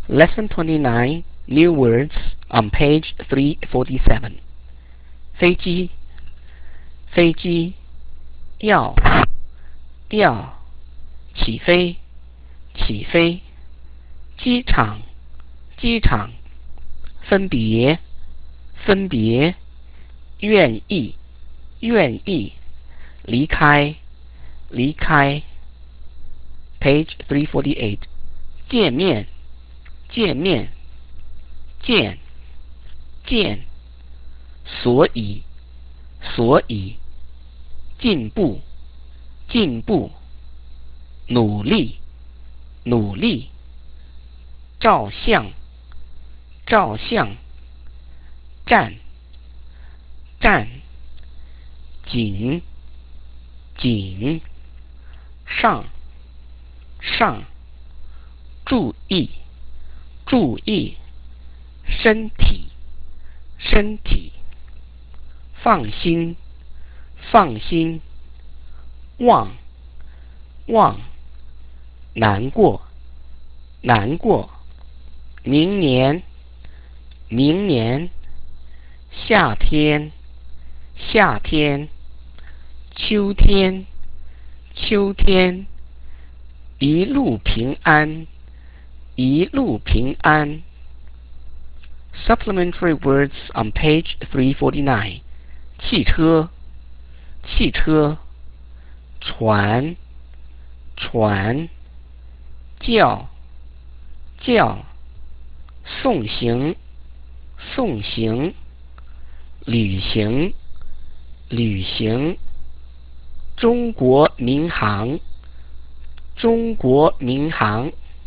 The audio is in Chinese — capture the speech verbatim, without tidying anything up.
Lesson twenty-nine, New Words on page three forty-seven. 飞机，飞机，要，要，起飞，起飞，机场，机场，分别，分别，愿意，愿意，离开，离开。Page three forty-eight. 见面，见面，见，见，所以，所以，进步，进步，努力，努力，照相，照相，站，站，紧，紧，上，上，注意，注意，身体，身体，放心，放心，忘，忘，难过，难过，明年，明年，夏天，夏天，秋天，秋天，一路平安，一路平安。Supplementary words on page three forty-nine. 汽车，汽车，船，船，轿，轿，送行，送行，旅行，旅行，中国民航，中国民航。